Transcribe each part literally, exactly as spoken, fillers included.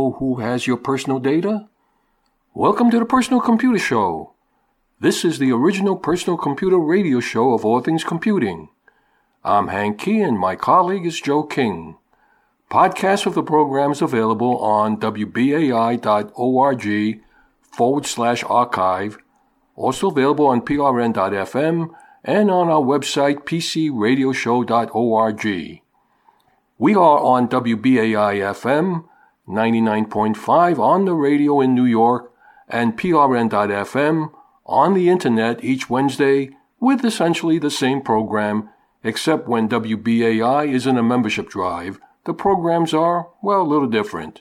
know who has your personal data? Welcome to the Personal Computer Show. This is the original personal computer radio show of all things computing. I'm Hank Key and my colleague is Joe King. Podcasts of the program is available on W B A I dot org forward slash archive, also available on P R N dot F M and on our website P C radio show dot org. We are on W B A I F M ninety-nine point five on the radio in New York and P R N dot F M on the internet each Wednesday with essentially the same program, except when W B A I is in a membership drive, the programs are, well, a little different.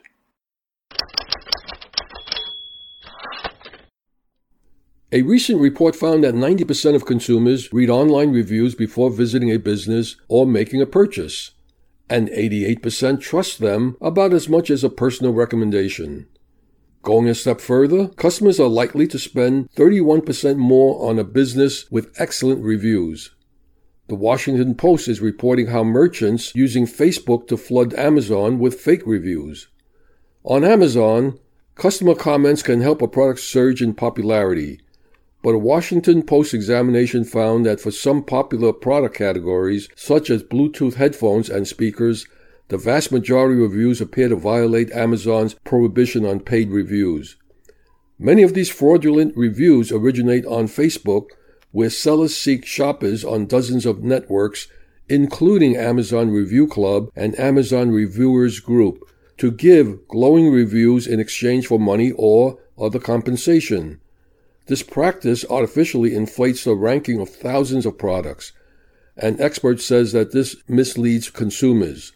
A recent report found that ninety percent of consumers read online reviews before visiting a business or making a purchase, and eighty-eight percent trust them about as much as a personal recommendation. Going a step further, customers are likely to spend thirty-one percent more on a business with excellent reviews. The Washington Post is reporting how merchants using Facebook to flood Amazon with fake reviews. On Amazon, customer comments can help a product surge in popularity, but a Washington Post examination found that for some popular product categories, such as Bluetooth headphones and speakers, the vast majority of reviews appear to violate Amazon's prohibition on paid reviews. Many of these fraudulent reviews originate on Facebook, where sellers seek shoppers on dozens of networks, including Amazon Review Club and Amazon Reviewers Group, to give glowing reviews in exchange for money or other compensation. This practice artificially inflates the ranking of thousands of products. An expert says that this misleads consumers.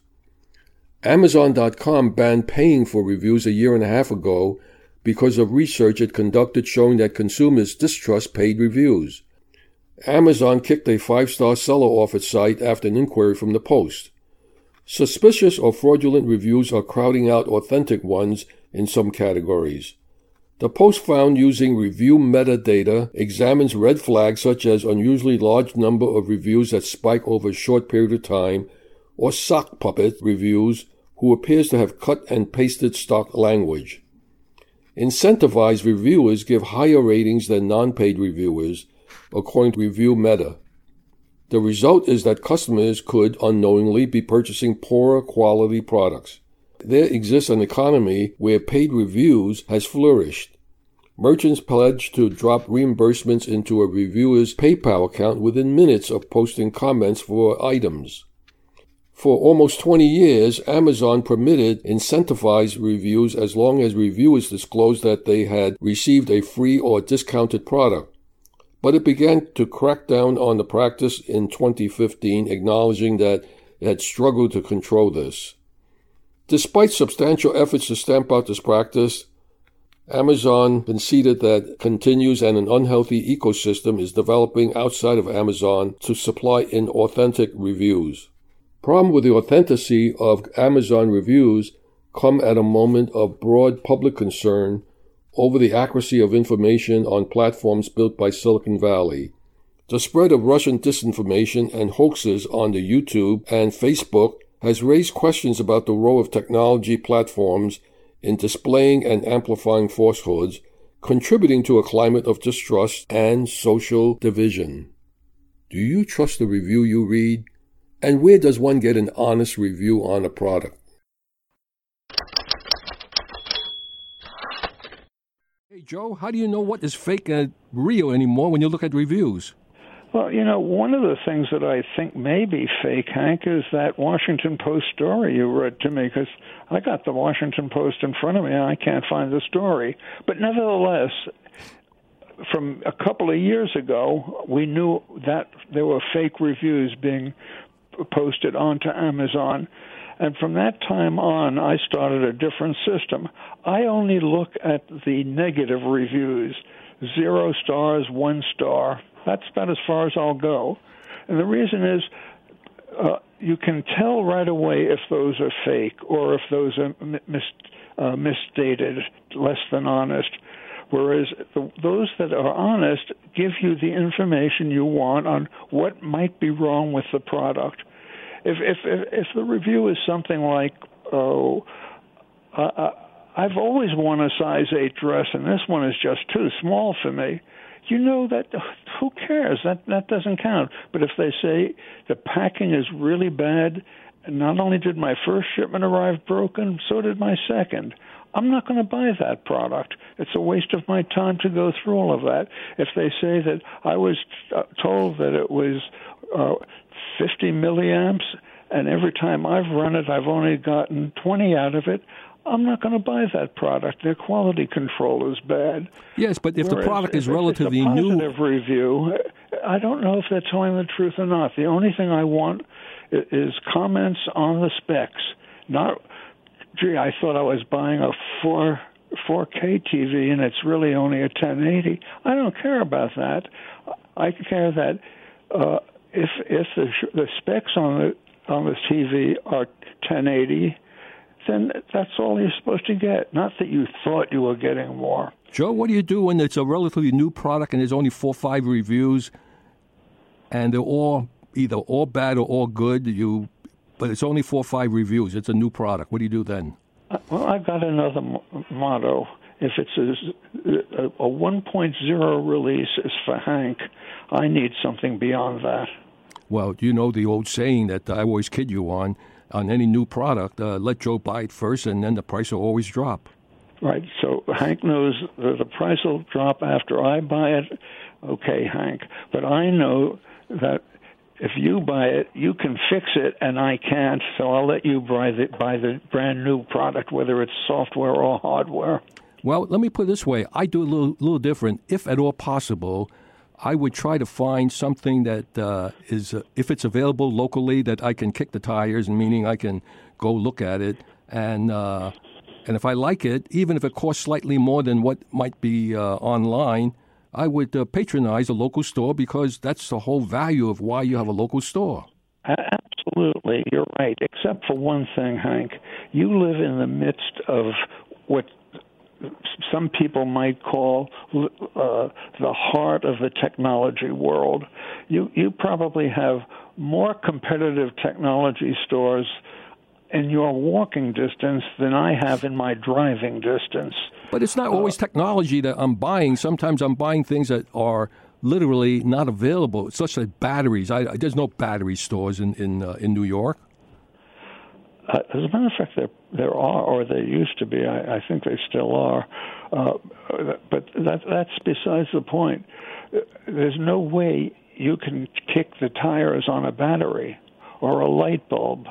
Amazon dot com banned paying for reviews a year and a half ago because of research it conducted showing that consumers distrust paid reviews. Amazon kicked a five-star seller off its site after an inquiry from the Post. Suspicious or fraudulent reviews are crowding out authentic ones in some categories. The Post found using review metadata examines red flags such as unusually large number of reviews that spike over a short period of time, or sock puppet reviews who appears to have cut and pasted stock language. Incentivized reviewers give higher ratings than non-paid reviewers, according to Review Meta. The result is that customers could unknowingly be purchasing poorer quality products. There exists an economy where paid reviews has flourished. Merchants pledge to drop reimbursements into a reviewer's PayPal account within minutes of posting comments for items. For almost twenty years, Amazon permitted incentivized reviews as long as reviewers disclosed that they had received a free or discounted product. But it began to crack down on the practice in twenty fifteen, acknowledging that it had struggled to control this. Despite substantial efforts to stamp out this practice, Amazon conceded that continues and an unhealthy ecosystem is developing outside of Amazon to supply inauthentic reviews. Problem with the authenticity of Amazon reviews come at a moment of broad public concern over the accuracy of information on platforms built by Silicon Valley. The spread of Russian disinformation and hoaxes on the YouTube and Facebook has raised questions about the role of technology platforms in displaying and amplifying falsehoods, contributing to a climate of distrust and social division. Do you trust the review you read? And where does one get an honest review on a product? Hey, Joe, how do you know what is fake and real anymore when you look at reviews? Well, you know, one of the things that I think may be fake, Hank, is that Washington Post story you read to me, because I got the Washington Post in front of me and I can't find the story. But nevertheless, from a couple of years ago, we knew that there were fake reviews being posted onto Amazon. And from that time on, I started a different system. I only look at the negative reviews, zero stars, one star. That's about as far as I'll go. And the reason is uh, you can tell right away if those are fake or if those are mis- uh, misstated, less than honest. Whereas the, those that are honest give you the information you want on what might be wrong with the product. If if if, if the review is something like, oh, I, I've always worn a size eight dress, and this one is just too small for me. You know that, who cares? That that doesn't count. But if they say the packing is really bad, and not only did my first shipment arrive broken, so did my second, I'm not going to buy that product. It's a waste of my time to go through all of that. If they say that I was told that it was uh, fifty milliamps, and every time I've run it, I've only gotten twenty out of it, I'm not going to buy that product. Their quality control is bad. Yes, but if Whereas the product is if relatively it's a new... positive review, I don't know if they're telling the truth or not. The only thing I want is comments on the specs. Not, gee, I thought I was buying a four, 4K T V and it's really only a ten eighty. I don't care about that. I care that uh, if if the, the specs on the on the T V are ten eighty, then that's all you're supposed to get, not that you thought you were getting more. Joe, what do you do when it's a relatively new product and there's only four or five reviews and they're all either all bad or all good, You, but it's only four or five reviews, it's a new product. What do you do then? Well, I've got another m- motto. If it's a, a one point oh release is for Hank, I need something beyond that. Well, you know the old saying that I always kid you on, on any new product, uh, let Joe buy it first, and then the price will always drop. Right. So Hank knows that the price will drop after I buy it. Okay, Hank. But I know that if you buy it, you can fix it, and I can't. So I'll let you buy the, buy the brand new product, whether it's software or hardware. Well, let me put it this way. I do a little, little different. If at all possible, I would try to find something that uh, is, uh, if it's available locally, that I can kick the tires, meaning I can go look at it. And uh, and if I like it, even if it costs slightly more than what might be uh, online, I would uh, patronize a local store, because that's the whole value of why you have a local store. Absolutely. You're right. Except for one thing, Hank. You live in the midst of what some people might call uh, the heart of the technology world. You you probably have more competitive technology stores in your walking distance than I have in my driving distance. But it's not always uh, technology that I'm buying. Sometimes I'm buying things that are literally not available, such as batteries. I, there's no battery stores in in, uh, in New York. Uh, as a matter of fact, there there are, or there used to be. I, I think they still are. Uh, but that that's besides the point. There's no way you can kick the tires on a battery or a light bulb.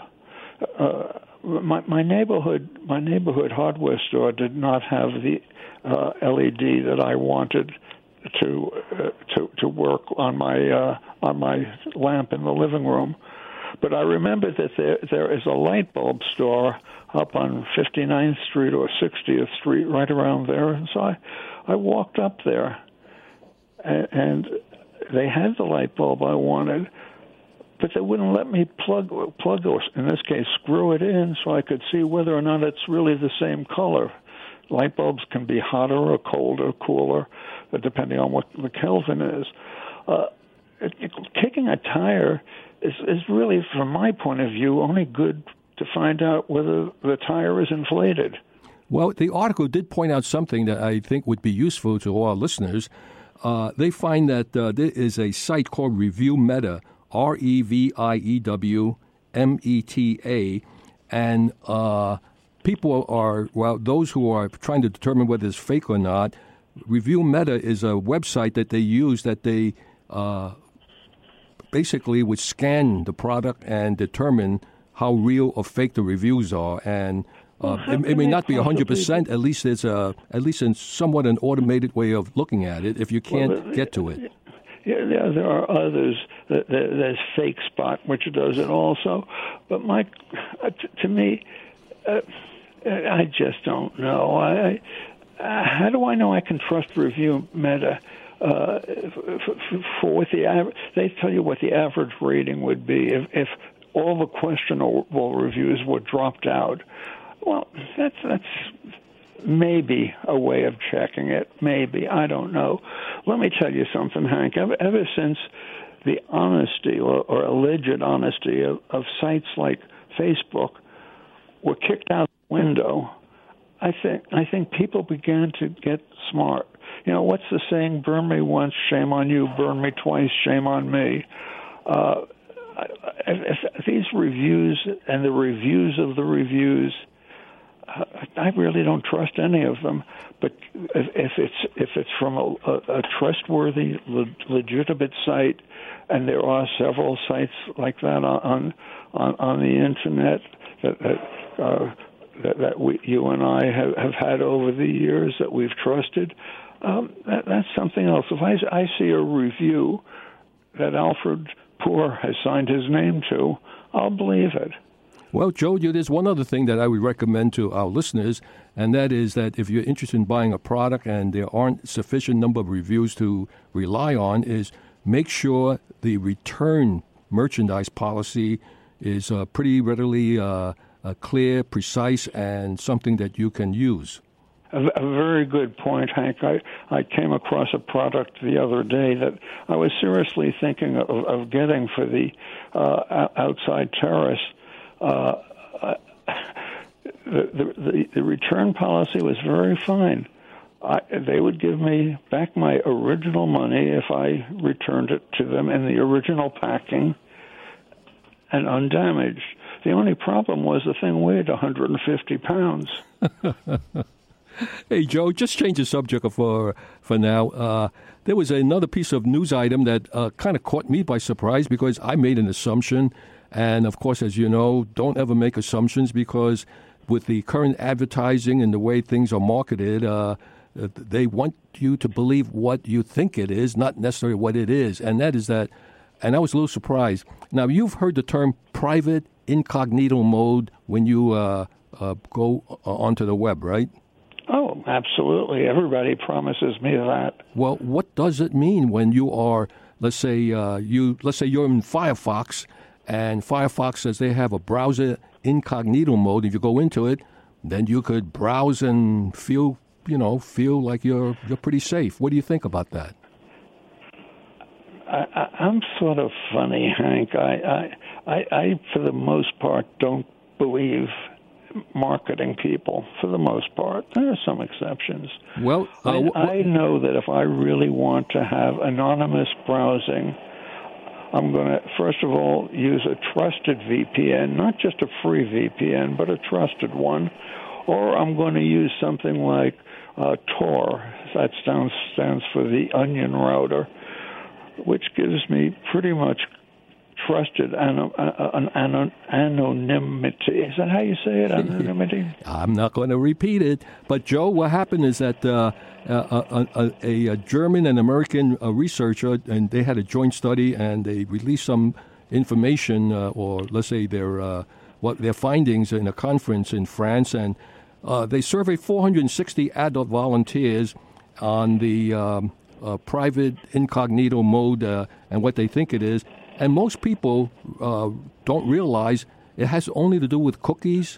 Uh, my, my neighborhood my neighborhood hardware store did not have the uh, L E D that I wanted to uh, to to work on my uh, on my lamp in the living room. But I remember that there there is a light bulb store up on fifty-ninth Street or sixtieth Street, right around there. And so I, I walked up there, and, and they had the light bulb I wanted, but they wouldn't let me plug, plug or, in this case, screw it in so I could see whether or not it's really the same color. Light bulbs can be hotter or colder or cooler, depending on what the Kelvin is. Uh, it, it, kicking a tire is, is really, from my point of view, only good to find out whether the tire is inflated. Well, the article did point out something that I think would be useful to all our listeners. Uh, they find that uh, there is a site called Review Meta, R E V I E W M E T A, and uh, people are, well, those who are trying to determine whether it's fake or not, Review Meta is a website that they use that they uh, basically would scan the product and determine how real or fake the reviews are. And uh, well, it, it may not be one hundred percent. At least it's a, at least in somewhat an automated way of looking at it if you can't well, get to it. Yeah, yeah, there are others. There's Fake Spot, which does it also. But my, to me, uh, I just don't know. I, I, how do I know I can trust Review Meta? Uh, for, for what the average, they tell you what the average rating would be if, if all the questionable reviews were dropped out. Well, that's that's maybe a way of checking it. Maybe, I don't know. Let me tell you something, Hank. Ever, ever since the honesty or, or alleged honesty of, of sites like Facebook were kicked out the window, I think I think people began to get smart. You know, what's the saying? Burn me once, shame on you. Burn me twice, shame on me. Uh, if, if these reviews and the reviews of the reviews, uh, I really don't trust any of them. But if, if it's if it's from a, a, a trustworthy, le- legitimate site, and there are several sites like that on on, on the internet that. that uh, that, that we, you and I have, have had over the years that we've trusted, um, that, that's something else. If I, I see a review that Alfred Poor has signed his name to, I'll believe it. Well, Joe, there's one other thing that I would recommend to our listeners, and that is that if you're interested in buying a product and there aren't sufficient number of reviews to rely on, is make sure the return merchandise policy is uh, pretty readily uh, Uh, clear, precise, and something that you can use. A, a very good point, Hank. I, I came across a product the other day that I was seriously thinking of, of getting for the uh, outside terrace. Uh, the, the, the return policy was very fine. I, they would give me back my original money if I returned it to them in the original packing and undamaged. The only problem was the thing weighed one hundred fifty pounds. Hey, Joe, just change the subject for for now. Uh, there was another piece of news item that uh, kind of caught me by surprise because I made an assumption. And, of course, as you know, don't ever make assumptions because with the current advertising and the way things are marketed, uh, they want you to believe what you think it is, not necessarily what it is. And that is that, and I was a little surprised. Now, you've heard the term private incognito mode when you uh, uh, go onto the web, right? Oh, absolutely. Everybody promises me that. Well, what does it mean when you are, let's say, uh, you let's say you're in Firefox, and Firefox says they have a browser incognito mode. If you go into it, then you could browse and feel, you know, feel like you're you're pretty safe. What do you think about that? I, I, I'm sort of funny, Hank. I, I, I, I, for the most part, don't believe marketing people. For the most part, there are some exceptions. Well, uh, I, w- I know that if I really want to have anonymous browsing, I'm going to, first of all, use a trusted V P N, not just a free V P N, but a trusted one. Or I'm going to use something like uh, Tor. That stands, stands for the Onion Router, which gives me pretty much trusted an, an, an, anonymity. Is that how you say it, anonymity? I'm not going to repeat it. But, Joe, what happened is that uh, a, a, a German and American uh, researcher, and they had a joint study, and they released some information, uh, or let's say their, uh, what their findings in a conference in France, and uh, they surveyed four hundred sixty adult volunteers on the um, uh, private incognito mode uh, and what they think it is. And most people uh, don't realize it has only to do with cookies,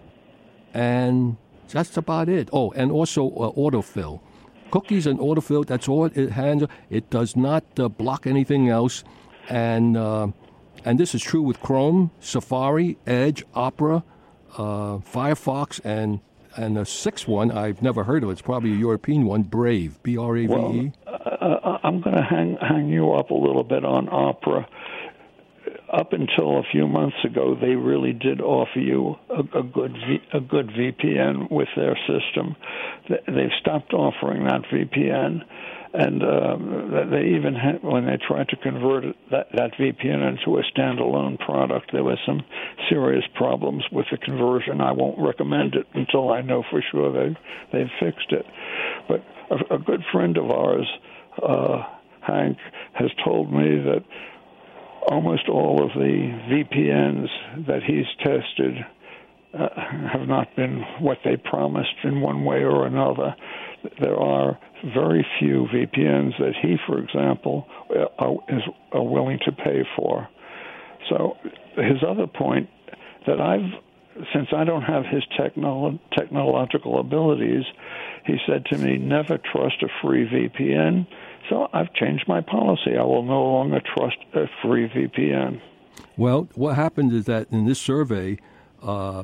and that's about it. Oh, and also uh, autofill. Cookies and autofill, that's all it handles. It does not uh, block anything else. And uh, and this is true with Chrome, Safari, Edge, Opera, uh, Firefox, and and the sixth one I've never heard of. It's probably a European one, Brave, B R A V E. Well, uh, I'm going to hang hang you up a little bit on Opera. Up until a few months ago, they really did offer you a, a good v, a good V P N with their system. They've stopped offering that V P N, and uh, they even had, when they tried to convert it, that, that V P N into a standalone product, there was some serious problems with the conversion. I won't recommend it until I know for sure they they've fixed it. But a, a good friend of ours, uh, Hank, has told me that almost all of the V P Ns that he's tested uh, have not been what they promised in one way or another. There are very few V P Ns that he, for example, are, is, are willing to pay for. So his other point that I've, since I don't have his technolo- technological abilities, he said to me, never trust a free V P N. So I've changed my policy. I will no longer trust a free V P N. Well, what happened is that in this survey, uh,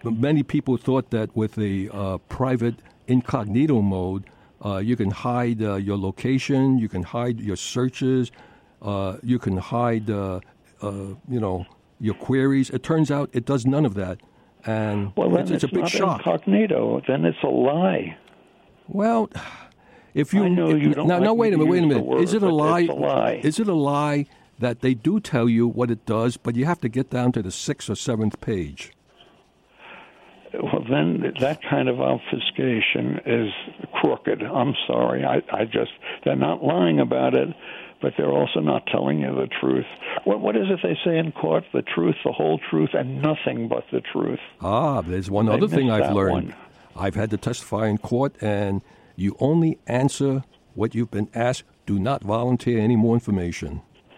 many people thought that with a uh, private incognito mode, uh, you can hide uh, your location, you can hide your searches, uh, you can hide, uh, uh, you know, your queries. It turns out it does none of that, and well, then it's, it's, it's a big not shock. Incognito, then it's a lie. Well, if you I know you don't now, like now wait a minute, wait a minute. Word, is it a lie? It's a lie. Is it a lie that they do tell you what it does, but you have to get down to the sixth or seventh page? Well, then that kind of obfuscation is crooked. I'm sorry. I, I just, they're not lying about it, but they're also not telling you the truth. What, what is it they say in court? The truth, the whole truth, and nothing but the truth. Ah, there's one They other thing missed I've that learned. one. I've had to testify in court, and you only answer what you've been asked. Do not volunteer any more information.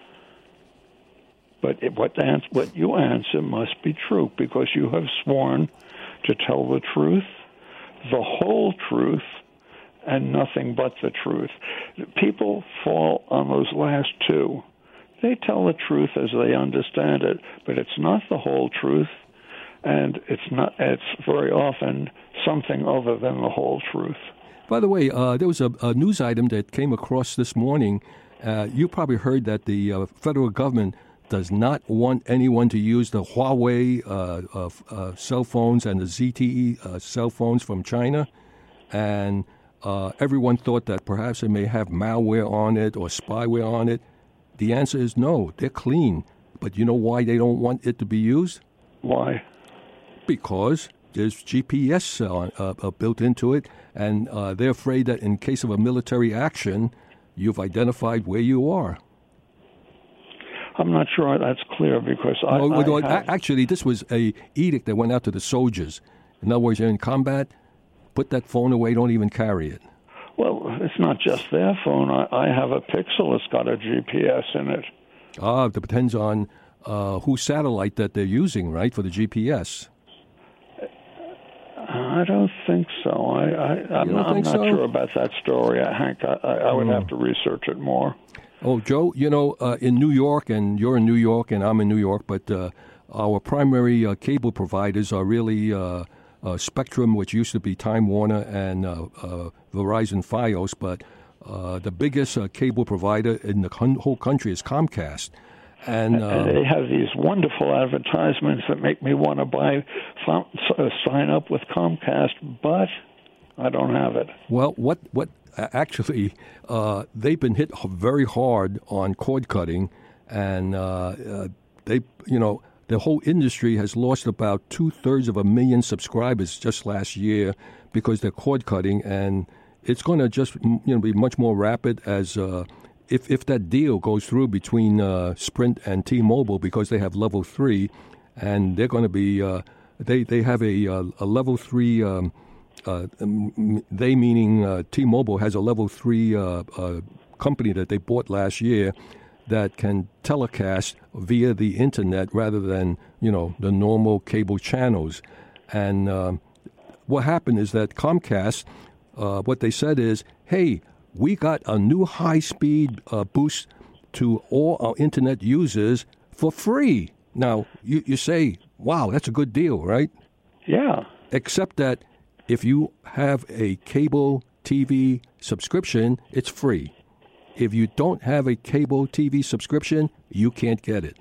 But it, what, ans- what you answer must be true, because you have sworn to tell the truth, the whole truth, and nothing but the truth. People fall on those last two. They tell the truth as they understand it, but it's not the whole truth, and it's not. It's very often something other than the whole truth. By the way, uh, there was a, a news item that came across this morning. Uh, you probably heard that the uh, federal government does not want anyone to use the Huawei uh, uh, uh, cell phones and the Z T E uh, cell phones from China. And uh, everyone thought that perhaps it may have malware on it or spyware on it. The answer is no, they're clean. But you know why they don't want it to be used? Why? Because there's G P S uh, uh, built into it, and uh, they're afraid that in case of a military action, you've identified where you are. I'm not sure that's clear because I, no, I no, have, actually, this was a edict that went out to the soldiers. In other words, you're in combat, put that phone away, don't even carry it. Well, it's not just their phone. I, I have a Pixel that's got a G P S in it. Ah, it depends on uh, whose satellite that they're using, right, for the G P S. I don't think so. I, I, I'm, not, I'm not so? sure about that story, Hank. I, I, I would mm. have to research it more. Oh, Joe, you know, uh, in New York, and you're in New York, and I'm in New York, but uh, our primary uh, cable providers are really uh, uh, Spectrum, which used to be Time Warner, and uh, uh, Verizon Fios, but uh, the biggest uh, cable provider in the con- whole country is Comcast. And, uh, and they have these wonderful advertisements that make me want to buy, uh, sign up with Comcast, but I don't have it. Well, what what actually uh, they've been hit very hard on cord cutting, and uh, uh, they you know the whole industry has lost about two thirds of a million subscribers just last year because they're cord cutting, and it's going to just you know be much more rapid as. Uh, If if that deal goes through between uh, Sprint and T-Mobile, because they have level three, and they're going to be uh, they they have a uh, a level three. Um, uh, they meaning uh, T-Mobile has a level three uh, uh, company that they bought last year that can telecast via the internet rather than you know the normal cable channels. And uh, what happened is that Comcast, uh, what they said is, hey. We got a new high-speed uh, boost to all our internet users for free. Now, you, you say, wow, that's a good deal, right? Yeah. Except that if you have a cable T V subscription, it's free. If you don't have a cable T V subscription, you can't get it.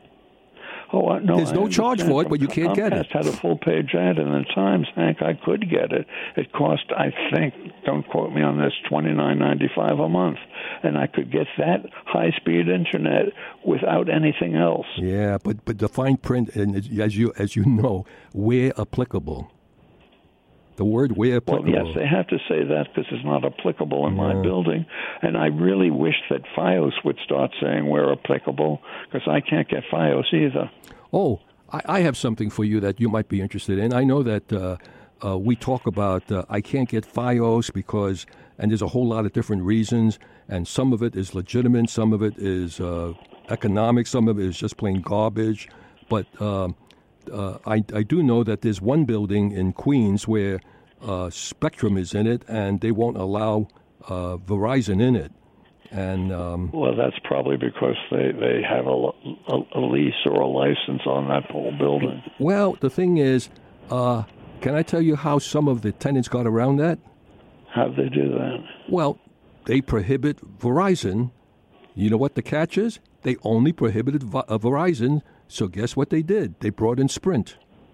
Oh, no, There's no charge for it, but you can't Comcast get it. Had a full-page ad in the Times, Hank. I could get it. It cost, I think, don't quote me on this, twenty-nine ninety-five a month, and I could get that high-speed internet without anything else. Yeah, but but the fine print, and as you as you know, where applicable. The word where applicable. Well, yes, they have to say that because it's not applicable in my yeah. building. And I really wish that Fios would start saying where applicable, because I can't get Fios either. Oh, I, I have something for you that you might be interested in. I know that uh, uh, we talk about uh, I can't get Fios because, and there's a whole lot of different reasons, and some of it is legitimate, some of it is uh, economic, some of it is just plain garbage. But uh, uh, I, I do know that there's one building in Queens where uh, Spectrum is in it, and they won't allow uh, Verizon in it. And um, well, that's probably because they, they have a, a, a lease or a license on that whole building. Well, the thing is, Uh, can I tell you how some of the tenants got around that? How'd they do that? Well, they prohibit Verizon. You know what the catch is? They only prohibited Vi- uh, Verizon, so guess what they did? They brought in Sprint.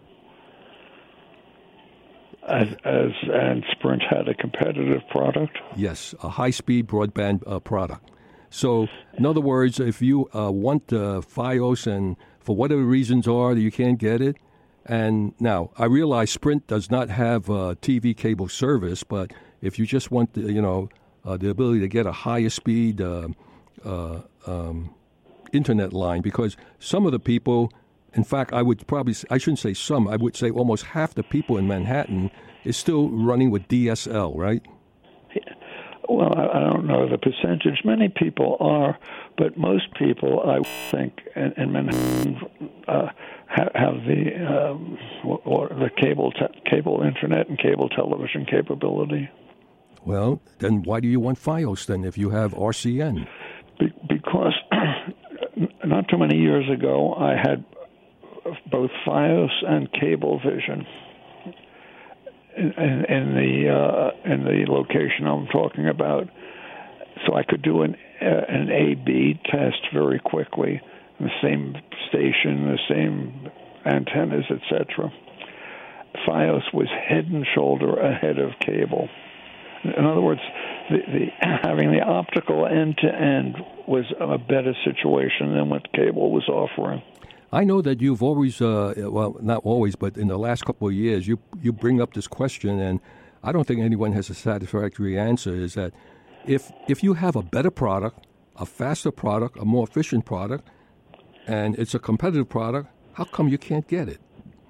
As, as and Sprint had a competitive product? Yes, a high-speed broadband uh, product. So, in other words, if you uh, want uh, Fios and for whatever reasons are that you can't get it, and now I realize Sprint does not have uh, T V cable service, but if you just want, the, you know, uh, the ability to get a higher speed uh, uh, um, internet line, because some of the people, in fact, I would probably, I shouldn't say some, I would say almost half the people in Manhattan is still running with D S L, right? Well, I don't know the percentage. Many people are, but most people, I think, in, in Manhattan uh, have, have the um, or the cable te- cable internet and cable television capability. Well, then why do you want Fios then if you have R C N? Be- because not too many years ago, I had both Fios and Cablevision in, in, in the uh, in the location I'm talking about, so I could do an uh, an A B test very quickly. The same station, the same antennas, et cetera. Fios was head and shoulder ahead of cable. In other words, the, the having the optical end to end was a better situation than what cable was offering. I know that you've always, uh, well, not always, but in the last couple of years, you you bring up this question, and I don't think anyone has a satisfactory answer, is that if if you have a better product, a faster product, a more efficient product, and it's a competitive product, how come you can't get it?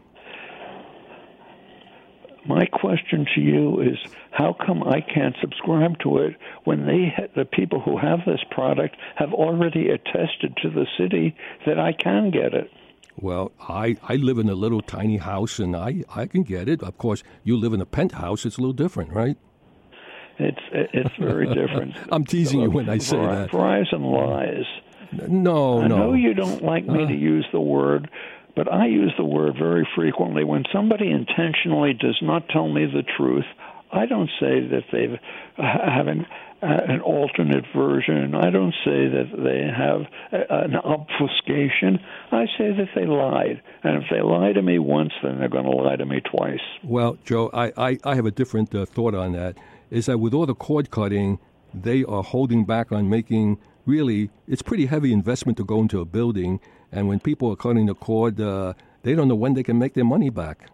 My question to you is, how come I can't subscribe to it when they, the people who have this product have already attested to the city that I can get it? Well, I, I live in a little tiny house, and I, I can get it. Of course, you live in a penthouse. It's a little different, right? It's it's very different. I'm teasing you when I say Ver- that. Verizon lies. No, I no. I know you don't like me uh, to use the word, but I use the word very frequently. When somebody intentionally does not tell me the truth, I don't say that they have an, uh, an alternate version. I don't say that they have a, an obfuscation. I say that they lied. And if they lie to me once, then they're going to lie to me twice. Well, Joe, I, I, I have a different uh, thought on that, is that with all the cord cutting, they are holding back on making, really, it's pretty heavy investment to go into a building. And when people are cutting the cord, uh, they don't know when they can make their money back.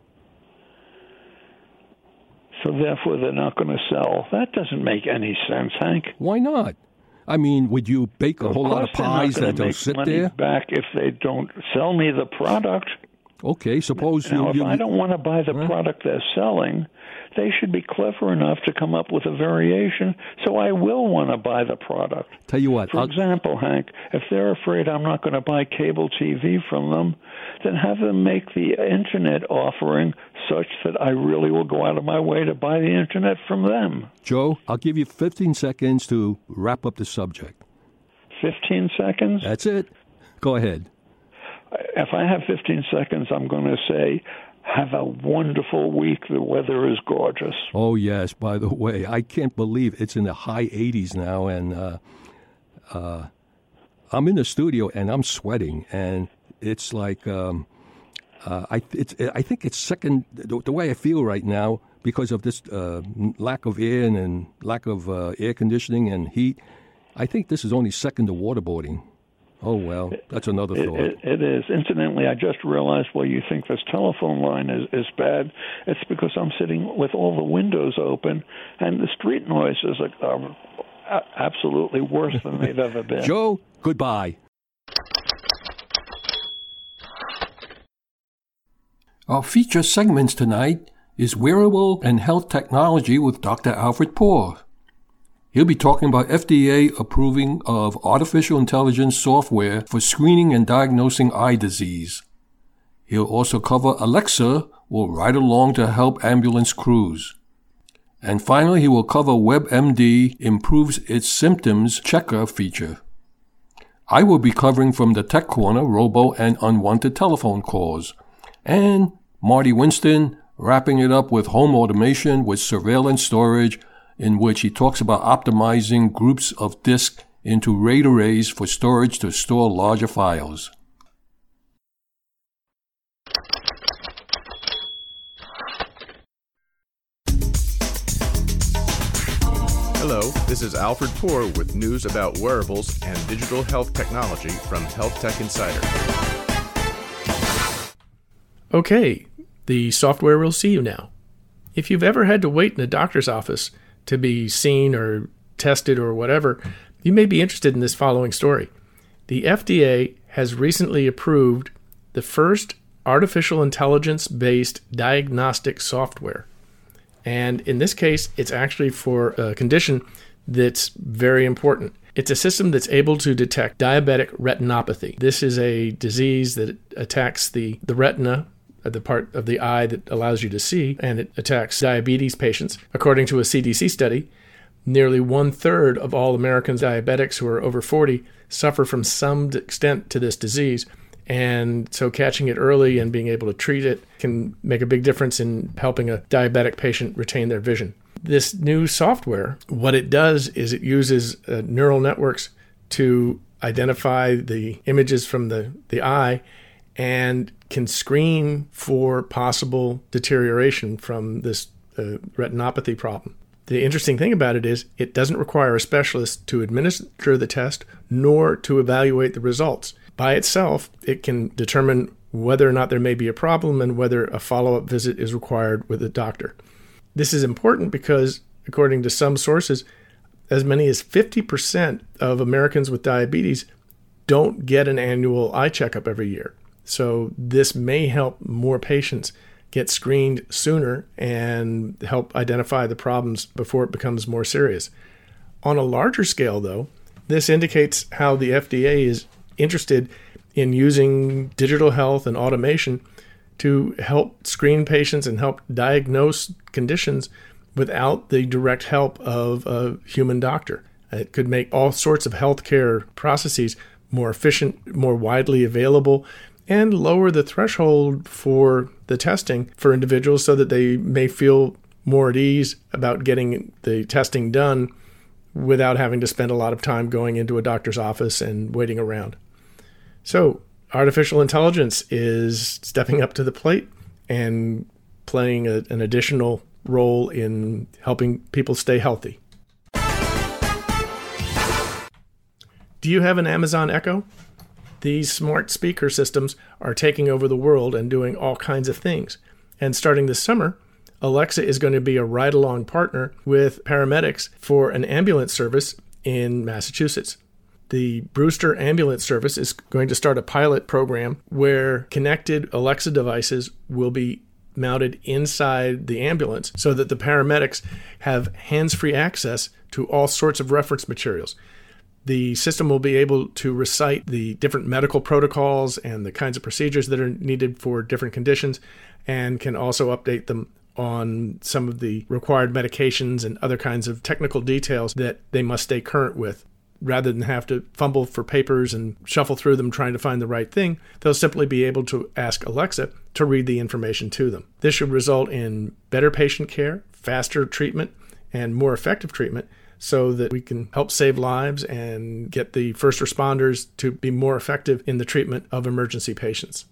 So therefore, they're not going to sell. That doesn't make any sense, Hank. Why not? I mean, would you bake a of whole lot of pies that they'll sit money there? Back if they don't sell me the product. Okay, suppose now, you. if you, I don't want to buy the huh? product they're selling, they should be clever enough to come up with a variation, so I will want to buy the product. Tell you what. For I'll, example, Hank, if they're afraid I'm not going to buy cable T V from them, then have them make the internet offering such that I really will go out of my way to buy the internet from them. Joe, I'll give you fifteen seconds to wrap up the subject. fifteen seconds? That's it. Go ahead. If I have fifteen seconds, I'm going to say, have a wonderful week. The weather is gorgeous. Oh, yes. By the way, I can't believe it's in the high eighties now, and uh, uh, I'm in the studio, and I'm sweating, and it's like um, uh, I, it's, I think it's second, the, the way I feel right now, because of this uh, lack of air and, and lack of uh, air conditioning and heat, I think this is only second to waterboarding. Oh, well, that's another it, thought. It, it is. Incidentally, I just realized why you think this telephone line is, is bad. It's because I'm sitting with all the windows open, and the street noises are, are absolutely worse than they've ever been. Joe, goodbye. Our feature segments tonight is Wearable and Health Technology with Doctor Alfred Poor. He'll be talking about F D A approving of artificial intelligence software for screening and diagnosing eye disease. He'll also cover Alexa will ride along to help ambulance crews. And finally, he will cover WebMD improves its symptoms checker feature. I will be covering from the Tech Corner robo and unwanted telephone calls. And Marty Winston wrapping it up with home automation with surveillance storage, in which he talks about optimizing groups of disks into RAID arrays for storage to store larger files. Hello, this is Alfred Poor with news about wearables and digital health technology from Health Tech Insider. Okay, the software will see you now. If you've ever had to wait in a doctor's office to be seen or tested or whatever, you may be interested in this following story. The F D A has recently approved the first artificial intelligence-based diagnostic software. And in this case, it's actually for a condition that's very important. It's a system that's able to detect diabetic retinopathy. This is a disease that attacks the, the retina, the part of the eye that allows you to see, and it attacks diabetes patients. According to a C D C study, nearly one-third of all Americans diabetics who are over forty suffer from some extent to this disease. And so catching it early and being able to treat it can make a big difference in helping a diabetic patient retain their vision. This new software, what it does is it uses uh, neural networks to identify the images from the, the eye and can screen for possible deterioration from this uh, retinopathy problem. The interesting thing about it is it doesn't require a specialist to administer the test nor to evaluate the results. By itself, it can determine whether or not there may be a problem and whether a follow-up visit is required with a doctor. This is important because, according to some sources, as many as fifty percent of Americans with diabetes don't get an annual eye checkup every year. So this may help more patients get screened sooner and help identify the problems before it becomes more serious. On a larger scale, though, this indicates how the F D A is interested in using digital health and automation to help screen patients and help diagnose conditions without the direct help of a human doctor. It could make all sorts of healthcare processes more efficient, more widely available, and lower the threshold for the testing for individuals so that they may feel more at ease about getting the testing done without having to spend a lot of time going into a doctor's office and waiting around. So, artificial intelligence is stepping up to the plate and playing a, an additional role in helping people stay healthy. Do you have an Amazon Echo? These smart speaker systems are taking over the world and doing all kinds of things. And starting this summer, Alexa is going to be a ride-along partner with paramedics for an ambulance service in Massachusetts. The Brewster Ambulance Service is going to start a pilot program where connected Alexa devices will be mounted inside the ambulance so that the paramedics have hands-free access to all sorts of reference materials. The system will be able to recite the different medical protocols and the kinds of procedures that are needed for different conditions, and can also update them on some of the required medications and other kinds of technical details that they must stay current with. Rather than have to fumble for papers and shuffle through them trying to find the right thing, they'll simply be able to ask Alexa to read the information to them. This should result in better patient care, faster treatment, and more effective treatment so that we can help save lives and get the first responders to be more effective in the treatment of emergency patients.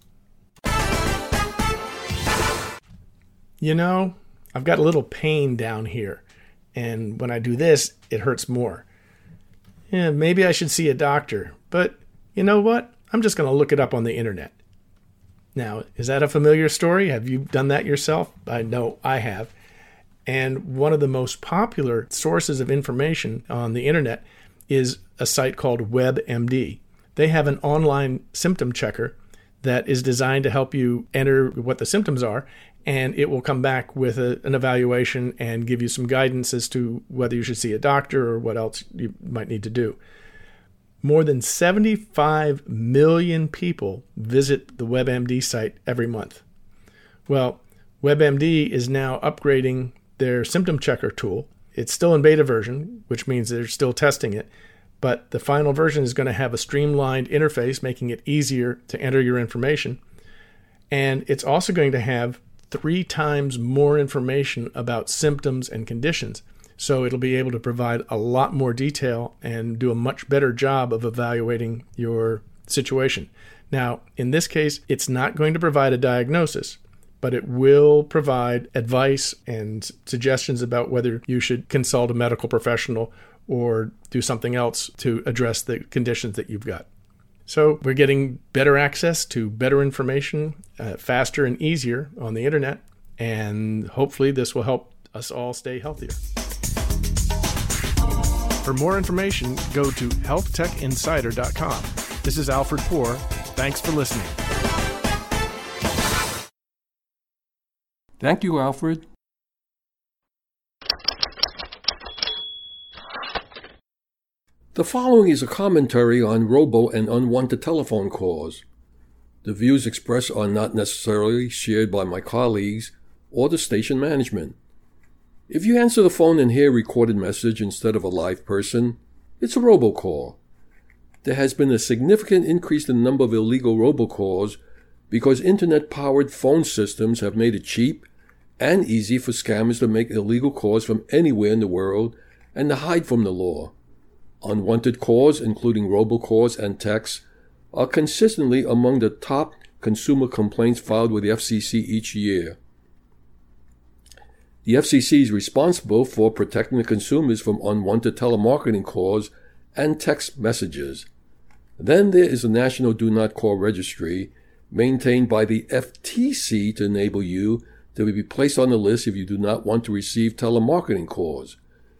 You know, I've got a little pain down here, and when I do this, it hurts more. Yeah, maybe I should see a doctor, but you know what? I'm just going to look it up on the internet. Now, is that a familiar story? Have you done that yourself? I know I have. And one of the most popular sources of information on the internet is a site called WebMD. They have an online symptom checker that is designed to help you enter what the symptoms are, and it will come back with a, an evaluation and give you some guidance as to whether you should see a doctor or what else you might need to do. More than seventy-five million people visit the WebMD site every month. Well, WebMD is now upgrading their symptom checker tool. It's still in beta version, which means they're still testing it, but the final version is going to have a streamlined interface, making it easier to enter your information. And it's also going to have three times more information about symptoms and conditions. So it'll be able to provide a lot more detail and do a much better job of evaluating your situation. Now, in this case, it's not going to provide a diagnosis, but it will provide advice and suggestions about whether you should consult a medical professional or do something else to address the conditions that you've got. So we're getting better access to better information, uh, faster and easier on the internet, and hopefully this will help us all stay healthier. For more information, go to health tech insider dot com. This is Alfred Poor. Thanks for listening. Thank you, Alfred. The following is a commentary on robo and unwanted telephone calls. The views expressed are not necessarily shared by my colleagues or the station management. If you answer the phone and hear a recorded message instead of a live person, it's a robocall. There has been a significant increase in the number of illegal robocalls because internet-powered phone systems have made it cheap and easy for scammers to make illegal calls from anywhere in the world and to hide from the law. Unwanted calls, including robocalls and texts, are consistently among the top consumer complaints filed with the F C C each year. The F C C is responsible for protecting the consumers from unwanted telemarketing calls and text messages. Then there is the National Do Not Call Registry, maintained by the F T C to enable you to be placed on the list if you do not want to receive telemarketing calls.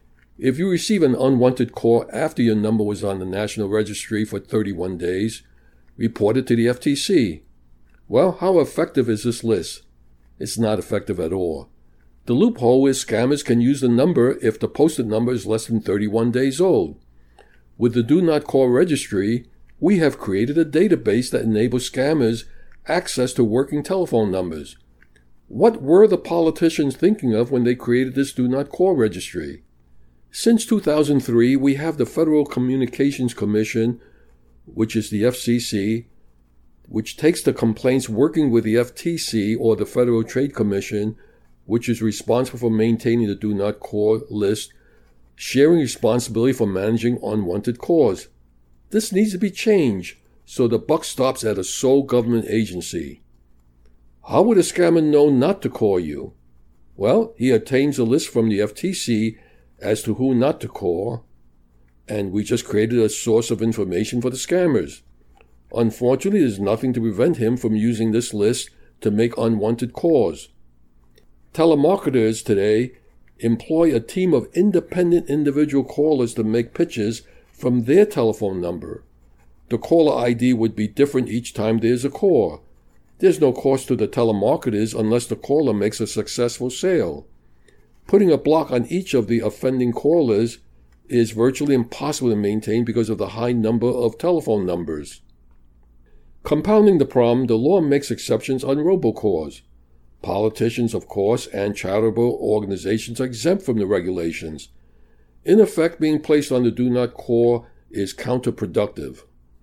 If you receive an unwanted call after your number was on the National Registry for thirty-one days, report it to the F T C. Well, how effective is this list? It's not effective at all. The loophole is scammers can use the number if the posted number is less than thirty-one days old. With the Do Not Call Registry, we have created a database that enables scammers access to working telephone numbers. What were the politicians thinking of when they created this Do Not Call Registry? Since two thousand three, we have the Federal Communications Commission, which is the F C C, which takes the complaints working with the F T C or the Federal Trade Commission, which is responsible for maintaining the Do Not Call list, sharing responsibility for managing unwanted calls. This needs to be changed so the buck stops at a sole government agency. How would a scammer know not to call you? Well, he obtains a list from the F T C as to who not to call, and we just created a source of information for the scammers. Unfortunately, there's nothing to prevent him from using this list to make unwanted calls. Telemarketers today employ a team of independent individual callers to make pitches from their telephone number. The caller I D would be different each time there's a call. There's no cost to the telemarketers unless the caller makes a successful sale. Putting a block on each of the offending callers is virtually impossible to maintain because of the high number of telephone numbers. Compounding the problem, the law makes exceptions on robocalls. Politicians, of course, and charitable organizations are exempt from the regulations. In effect, being placed on the Do Not Call is counterproductive.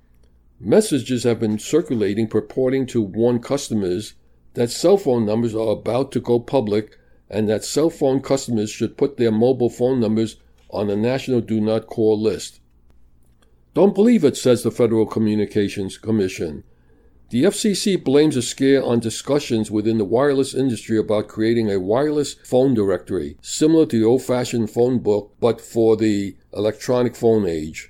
Messages have been circulating purporting to warn customers that cell phone numbers are about to go public and that cell phone customers should put their mobile phone numbers on the National Do Not Call list. Don't believe it, says the Federal Communications Commission. The F C C blames a scare on discussions within the wireless industry about creating a wireless phone directory, similar to the old-fashioned phone book, but for the electronic phone age.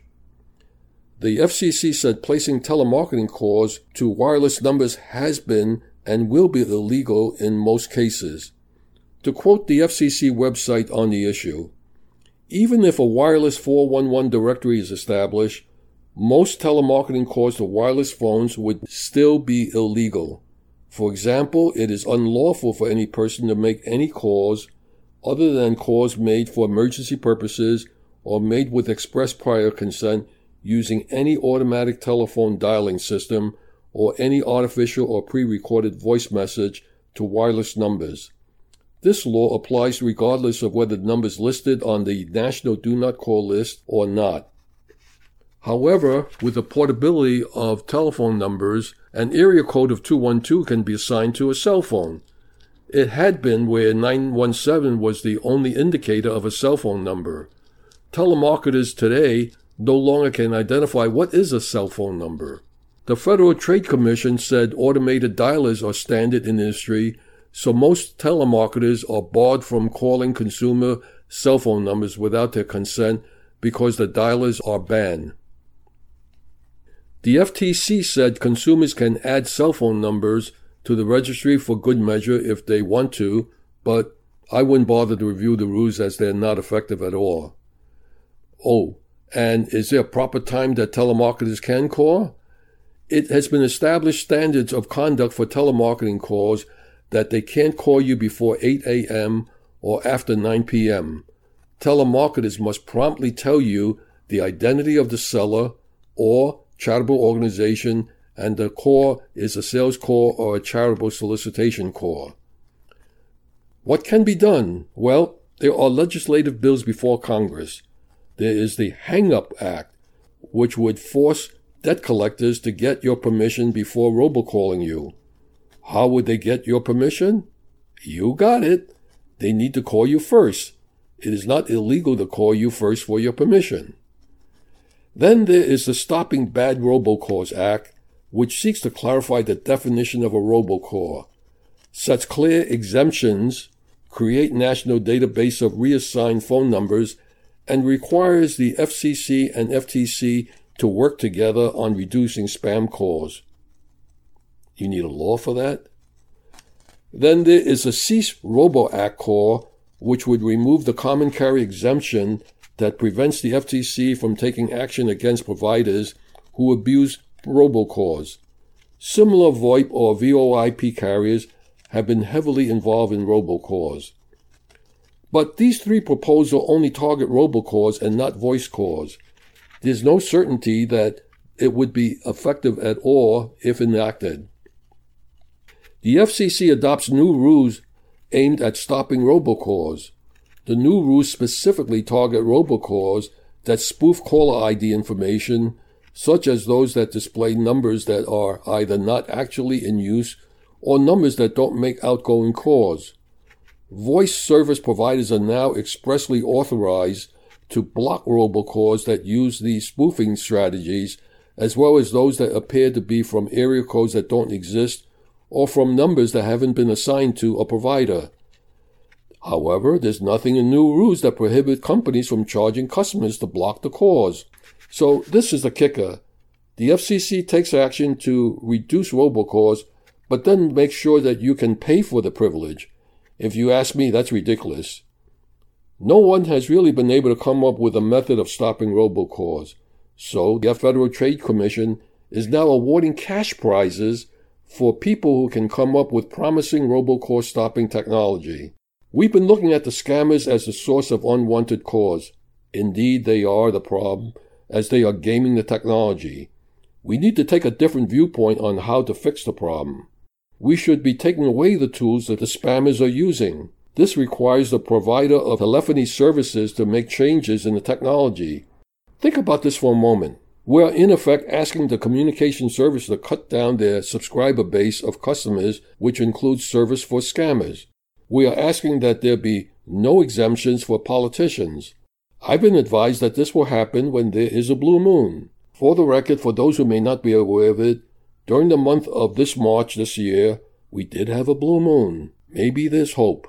The F C C said placing telemarketing calls to wireless numbers has been and will be illegal in most cases. To quote the F C C website on the issue, even if a wireless four one one directory is established, most telemarketing calls to wireless phones would still be illegal. For example, it is unlawful for any person to make any calls other than calls made for emergency purposes or made with express prior consent using any automatic telephone dialing system or any artificial or pre-recorded voice message to wireless numbers. This law applies regardless of whether the number is listed on the National Do Not Call list or not. However, with the portability of telephone numbers, an area code of two one two can be assigned to a cell phone. It had been where nine one seven was the only indicator of a cell phone number. Telemarketers today no longer can identify what is a cell phone number. The Federal Trade Commission said automated dialers are standard in the industry, so most telemarketers are barred from calling consumer cell phone numbers without their consent because the dialers are banned. The F T C said consumers can add cell phone numbers to the registry for good measure if they want to, but I wouldn't bother to review the rules as they're not effective at all. Oh, and is there a proper time that telemarketers can call? It has been established standards of conduct for telemarketing calls that they can't call you before eight a.m. or after nine p.m. Telemarketers must promptly tell you the identity of the seller or charitable organization, and the call is a sales call or a charitable solicitation call. What can be done? Well, there are legislative bills before Congress. There is the Hang-Up Act, which would force debt collectors to get your permission before robocalling you. How would they get your permission? You got it. They need to call you first. It is not illegal to call you first for your permission. Then there is the Stopping Bad Robocalls Act, which seeks to clarify the definition of a robocall, sets clear exemptions, create national database of reassigned phone numbers, and requires the F C C and F T C to work together on reducing spam calls. You need a law for that? Then there is a Cease Robo Act call, which would remove the common carrier exemption that prevents the F T C from taking action against providers who abuse robocalls. Similar VoIP or V O I P carriers have been heavily involved in robocalls. But these three proposals only target robocalls and not voice calls. There's no certainty that it would be effective at all if enacted. The F C C adopts new rules aimed at stopping robocalls. The new rules specifically target robocalls that spoof caller I D information, such as those that display numbers that are either not actually in use or numbers that don't make outgoing calls. Voice service providers are now expressly authorized to block robocalls that use these spoofing strategies, as well as those that appear to be from area codes that don't exist or from numbers that haven't been assigned to a provider. However, there's nothing in new rules that prohibit companies from charging customers to block the calls. So this is the kicker. The F C C takes action to reduce robocalls, but then makes sure that you can pay for the privilege. If you ask me, that's ridiculous. No one has really been able to come up with a method of stopping robocalls. So the Federal Trade Commission is now awarding cash prizes for people who can come up with promising robocall stopping technology. We've been looking at the scammers as the source of unwanted calls. Indeed, they are the problem, as they are gaming the technology. We need to take a different viewpoint on how to fix the problem. We should be taking away the tools that the spammers are using. This requires the provider of telephony services to make changes in the technology. Think about this for a moment. We are in effect asking the communication service to cut down their subscriber base of customers, which includes service for scammers. We are asking that there be no exemptions for politicians. I've been advised that this will happen when there is a blue moon. For the record, for those who may not be aware of it, during the month of this March this year, we did have a blue moon. Maybe there's hope.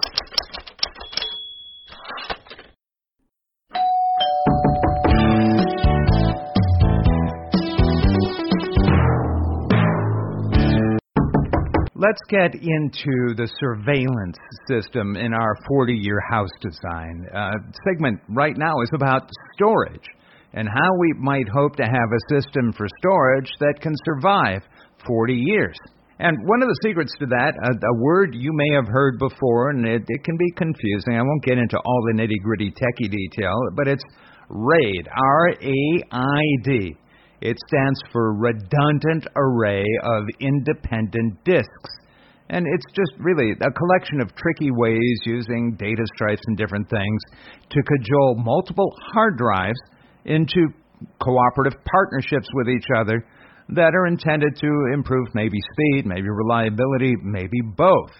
Let's get into the surveillance system in our forty-year house design. Uh, segment right now is about storage and how we might hope to have a system for storage that can survive forty years. And one of the secrets to that, a, a word you may have heard before, and it, it can be confusing. I won't get into all the nitty-gritty techie detail, but it's RAID, R A I D. It stands for Redundant Array of Independent Disks. And it's just really a collection of tricky ways using data stripes and different things to cajole multiple hard drives into cooperative partnerships with each other that are intended to improve maybe speed, maybe reliability, maybe both.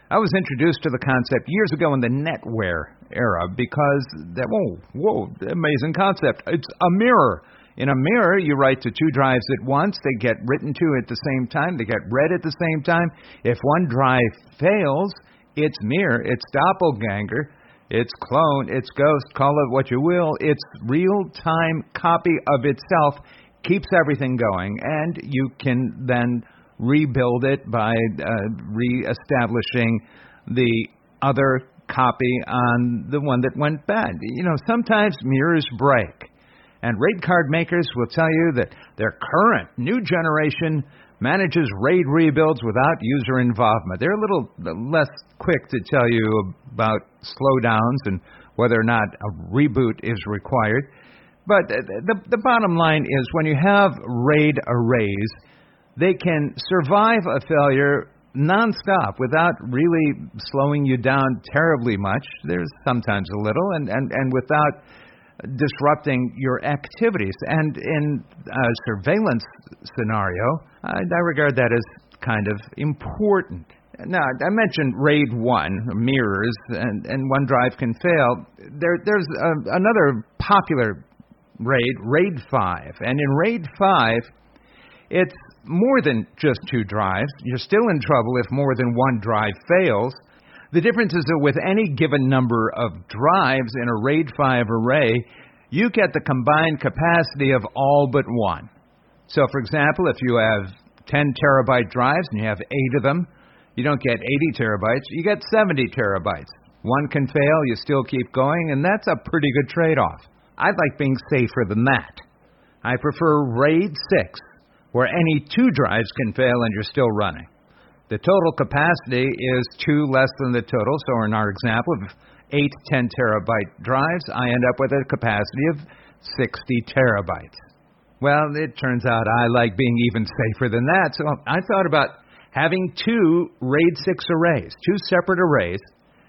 I was introduced to the concept years ago in the NetWare era because, that, whoa, whoa, amazing concept. It's a mirror. In a mirror, you write to two drives at once. They get written to at the same time. They get read at the same time. If one drive fails, its mirror, its doppelganger, its clone, its ghost, call it what you will, its real-time copy of itself keeps everything going, and you can then rebuild it by uh, re-establishing the other copy on the one that went bad. You know, sometimes mirrors break, and RAID card makers will tell you that their current new generation manages RAID rebuilds without user involvement. They're a little less quick to tell you about slowdowns and whether or not a reboot is required. But the, the bottom line is when you have RAID arrays, they can survive a failure nonstop without really slowing you down terribly much. There's sometimes a little, and, and, and without disrupting your activities. And in a surveillance scenario, I, I regard that as kind of important. Now, I mentioned RAID one, mirrors, and, and OneDrive can fail. There, there's a, another popular RAID, RAID five. And in RAID five, it's more than just two drives. You're still in trouble if more than one drive fails. The difference is that with any given number of drives in a RAID five array, you get the combined capacity of all but one. So, for example, if you have ten terabyte drives and you have eight of them, you don't get eighty terabytes, you get seventy terabytes. One can fail, you still keep going, and that's a pretty good trade-off. I like being safer than that. I prefer RAID six, where any two drives can fail and you're still running. The total capacity is two less than the total, so in our example of eight ten terabyte drives, I end up with a capacity of sixty terabytes. Well, it turns out I like being even safer than that, so I thought about having two RAID six arrays, two separate arrays,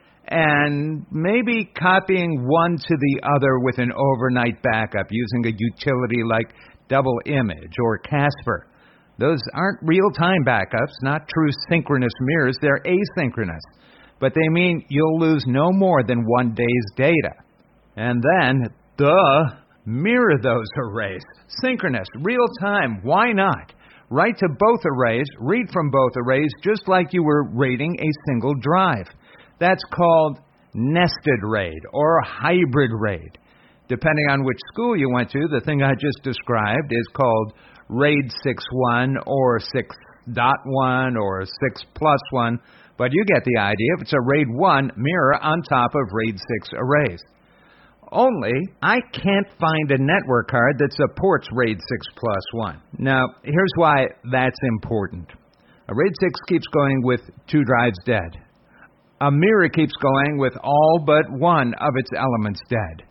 and maybe copying one to the other with an overnight backup using a utility like Double Image or Casper. Those aren't real-time backups, not true synchronous mirrors. They're asynchronous. But they mean you'll lose no more than one day's data. And then, duh, mirror those arrays. Synchronous, real-time, why not? Write to both arrays, read from both arrays, just like you were raiding a single drive. That's called nested RAID or hybrid RAID. Depending on which school you went to, the thing I just described is called RAID six point one or six point one or six plus one, but you get the idea. If it's a RAID one, mirror on top of RAID six arrays. Only, I can't find a network card that supports RAID six plus one. Now, here's why that's important. A RAID six keeps going with two drives dead. A mirror keeps going with all but one of its elements dead.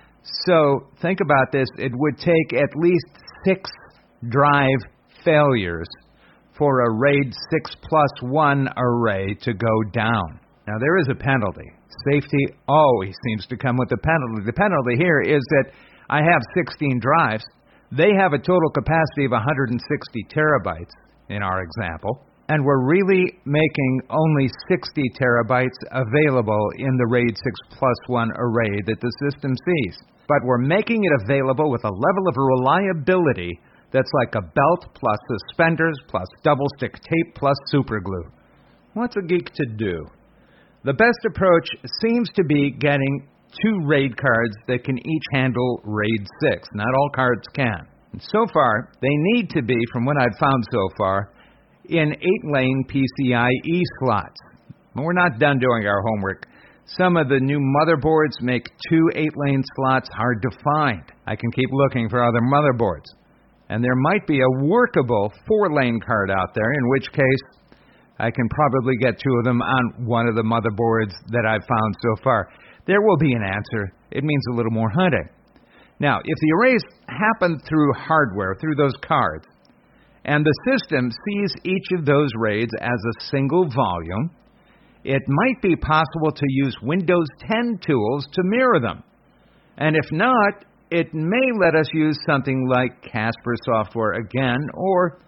So, think about this. It would take at least six drive failures for a RAID six plus one array to go down. Now, there is a penalty. Safety always seems to come with a penalty. The penalty here is that I have sixteen drives. They have a total capacity of one hundred sixty terabytes in our example, and we're really making only sixty terabytes available in the RAID six plus one array that the system sees. But we're making it available with a level of reliability that's like a belt plus suspenders plus double-stick tape plus superglue. What's a geek to do? The best approach seems to be getting two RAID cards that can each handle RAID six. Not all cards can. And so far, they need to be, from what I've found so far, in eight-lane P C I E slots. But we're not done doing our homework. Some of the new motherboards make two eight-lane slots hard to find. I can keep looking for other motherboards. And there might be a workable four-lane card out there, in which case I can probably get two of them on one of the motherboards that I've found so far. There will be an answer. It means a little more hunting. Now, if the arrays happen through hardware, through those cards, and the system sees each of those RAIDs as a single volume, it might be possible to use Windows ten tools to mirror them. And if not, it may let us use something like Casper software again, or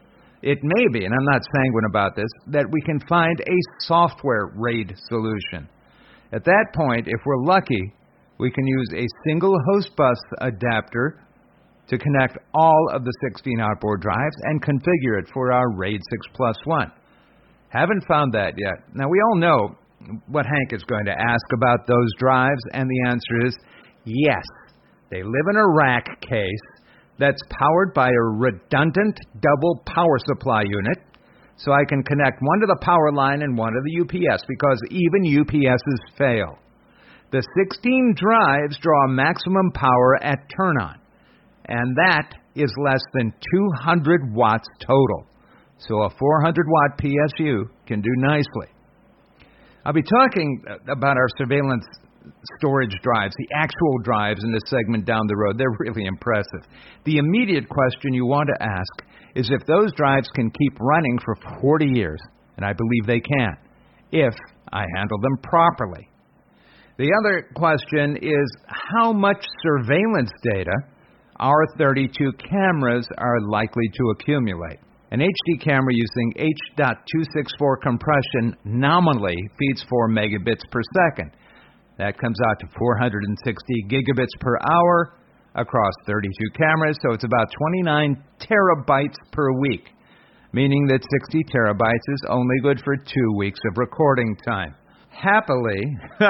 it may be, and I'm not sanguine about this, that we can find a software RAID solution. At that point, if we're lucky, we can use a single host bus adapter to connect all of the sixteen outboard drives and configure it for our RAID six plus one. Haven't found that yet. Now, we all know what Hank is going to ask about those drives, and the answer is yes. They live in a rack case that's powered by a redundant double power supply unit, so I can connect one to the power line and one to the U P S, because even U P Ss fail. The sixteen drives draw maximum power at turn-on, and that is less than two hundred watts total. So a four hundred watt P S U can do nicely. I'll be talking about our surveillance storage drives, the actual drives in this segment down the road. They're really impressive. The immediate question you want to ask is if those drives can keep running for forty years, and I believe they can, if I handle them properly. The other question is how much surveillance data our thirty-two cameras are likely to accumulate. An H D camera using H two sixty-four compression nominally feeds four megabits per second. That comes out to four hundred sixty gigabits per hour across thirty-two cameras, so it's about twenty-nine terabytes per week, meaning that sixty terabytes is only good for two weeks of recording time. Happily,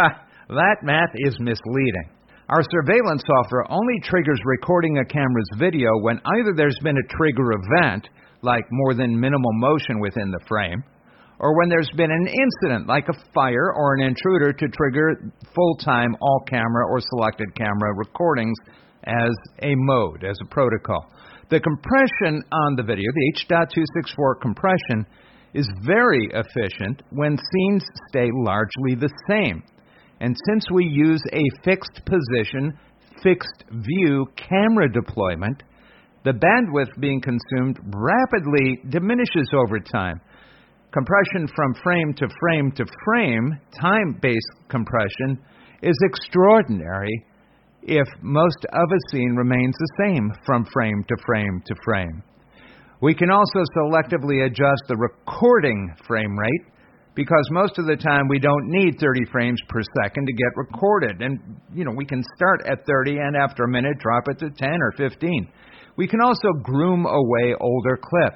that math is misleading. Our surveillance software only triggers recording a camera's video when either there's been a trigger event, like more than minimal motion within the frame, or when there's been an incident, like a fire or an intruder, to trigger full-time all-camera or selected camera recordings as a mode, as a protocol. The compression on the video, the H two sixty-four compression, is very efficient when scenes stay largely the same. And since we use a fixed position, fixed view camera deployment, the bandwidth being consumed rapidly diminishes over time. Compression from frame to frame to frame, time-based compression, is extraordinary if most of a scene remains the same from frame to frame to frame. We can also selectively adjust the recording frame rate, because most of the time we don't need thirty frames per second to get recorded. And, you know, we can start at thirty and after a minute drop it to ten or fifteen. We can also groom away older clips.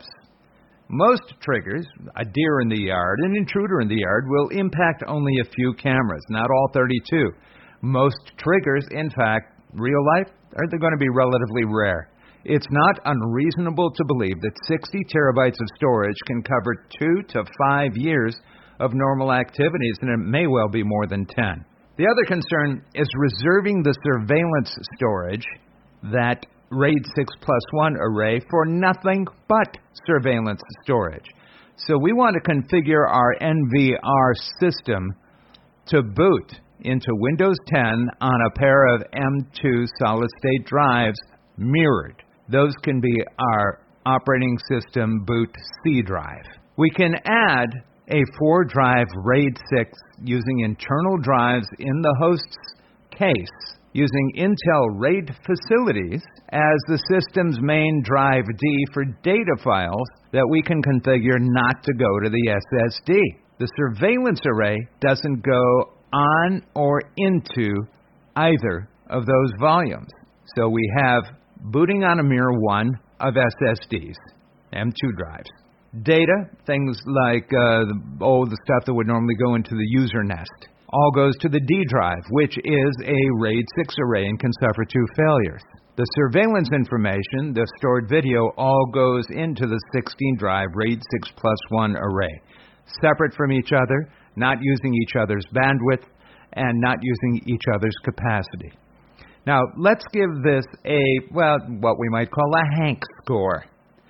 Most triggers, a deer in the yard, an intruder in the yard, will impact only a few cameras, not all thirty-two. Most triggers, in fact, real life, are going to be relatively rare. It's not unreasonable to believe that sixty terabytes of storage can cover two to five years of normal activities, and it may well be more than ten. The other concern is reserving the surveillance storage, that RAID six plus one array, for nothing but surveillance storage. So we want to configure our N V R system to boot into Windows ten on a pair of M two solid-state drives mirrored. Those can be our operating system boot C drive. We can add a four-drive RAID six using internal drives in the host's case, using Intel RAID facilities as the system's main drive D for data files that we can configure not to go to the S S D. The surveillance array doesn't go on or into either of those volumes. So we have booting on a mirror one of S S Ds, M two drives. Data, things like uh, oh, the stuff that would normally go into the user nest, all goes to the D drive, which is a RAID six array and can suffer two failures. The surveillance information, the stored video, all goes into the sixteen drive RAID six plus one array, separate from each other, not using each other's bandwidth, and not using each other's capacity. Now, let's give this a, well, what we might call a Hank score.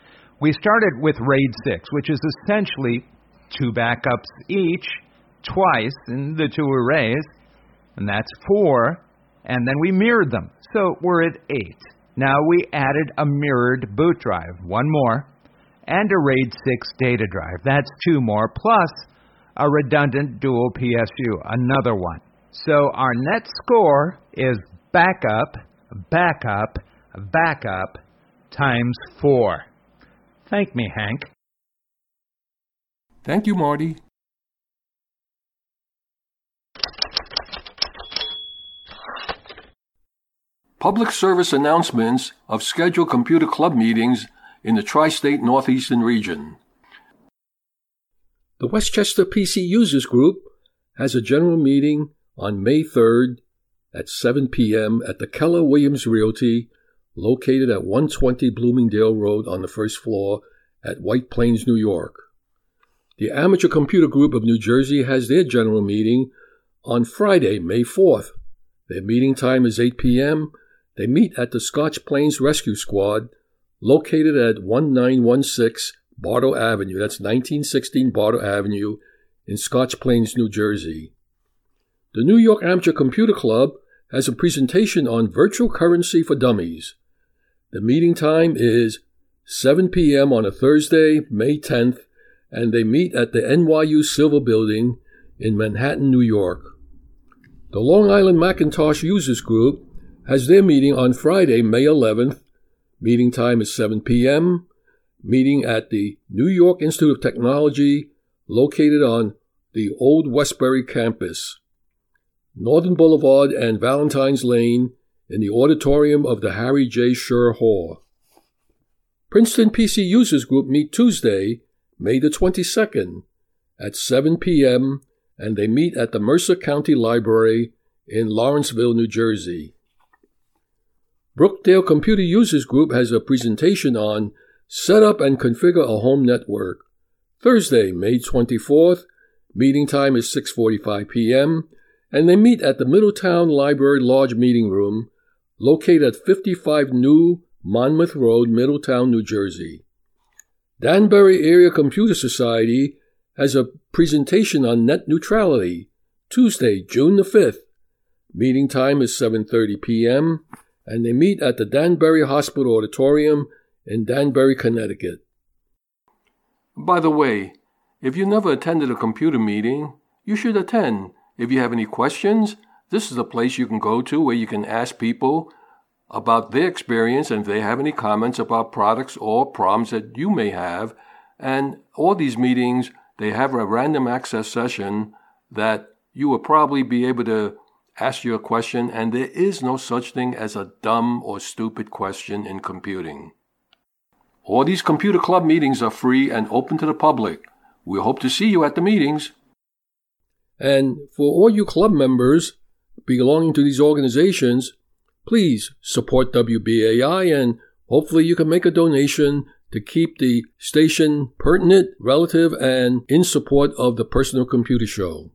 We started with RAID six, which is essentially two backups each, twice in the two arrays, and that's four, and then we mirrored them, so we're at eight. Now we added a mirrored boot drive, one more, and a RAID six data drive, that's two more, plus a redundant dual P S U, another one. So our net score is backup, backup, backup, times four. Thank me, Hank. Thank you, Marty. Public service announcements of scheduled computer club meetings in the tri-state northeastern region. The Westchester P C Users Group has a general meeting on May third at seven p.m. at the Keller Williams Realty, located at one twenty Bloomingdale Road on the first floor at White Plains, New York. The Amateur Computer Group of New Jersey has their general meeting on Friday, May fourth. Their meeting time is eight p.m. They meet at the Scotch Plains Rescue Squad, located at nineteen sixteen Bartow Avenue. That's nineteen sixteen Bartow Avenue in Scotch Plains, New Jersey. The New York Amateur Computer Club has a presentation on virtual currency for dummies. The meeting time is seven p.m. on a Thursday, May tenth, and they meet at the N Y U Silver Building in Manhattan, New York. The Long Island Macintosh Users Group has their meeting on Friday, May eleventh. Meeting time is seven p.m., meeting at the New York Institute of Technology, located on the Old Westbury campus, Northern Boulevard and Valentine's Lane, in the auditorium of the Harry J. Schur Hall. Princeton P C Users Group meet Tuesday, May the twenty-second, at seven p.m., and they meet at the Mercer County Library in Lawrenceville, New Jersey. Brookdale Computer Users Group has a presentation on Set Up and Configure a Home Network. Thursday, May twenty-fourth, meeting time is six forty-five p.m., and they meet at the Middletown Library Large Meeting Room, located at fifty-five New Monmouth Road, Middletown, New Jersey. Danbury Area Computer Society has a presentation on net neutrality, Tuesday, June the fifth. Meeting time is seven thirty p.m., and they meet at the Danbury Hospital Auditorium in Danbury, Connecticut. By the way, if you never attended a computer meeting, you should attend. If you have any questions, this is a place you can go to where you can ask people about their experience and if they have any comments about products or problems that you may have. And all these meetings, they have a random access session that you will probably be able to ask you a question, and there is no such thing as a dumb or stupid question in computing. All these computer club meetings are free and open to the public. We hope to see you at the meetings. And for all you club members belonging to these organizations, please support W B A I, and hopefully you can make a donation to keep the station pertinent, relative, and in support of the Personal Computer Show.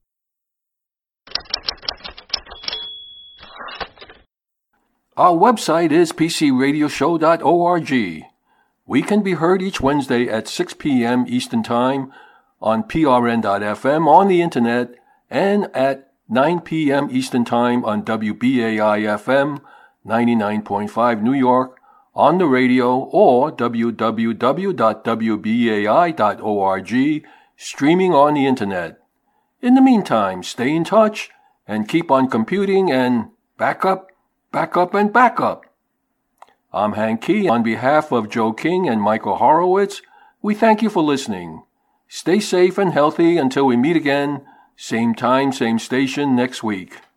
Our website is p c radio show dot org. We can be heard each Wednesday at six p.m. Eastern Time on p r n dot f m on the internet, and at nine p.m. Eastern Time on W B A I F M ninety-nine point five New York on the radio, or w w w dot w b a i dot org, streaming on the internet. In the meantime, stay in touch and keep on computing and back up, back up, and back up. I'm Hank Key. On behalf of Joe King and Michael Horowitz, we thank you for listening. Stay safe and healthy until we meet again, same time, same station next week.